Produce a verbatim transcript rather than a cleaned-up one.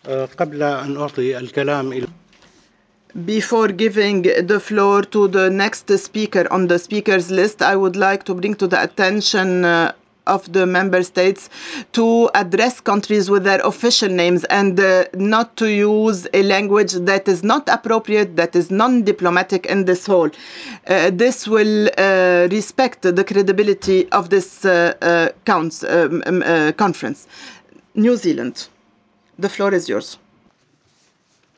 آه، قبل أن أعطي الكلام إلى Before giving the floor to the next speaker on the speakers list, I would like to bring to the attention uh, of the member states to address countries with their official names and uh, not to use a language that is not appropriate, that is non-diplomatic in this hall. Uh, this will uh, respect the credibility of this uh, uh, counts, um, um, uh, conference. New Zealand, the floor is yours.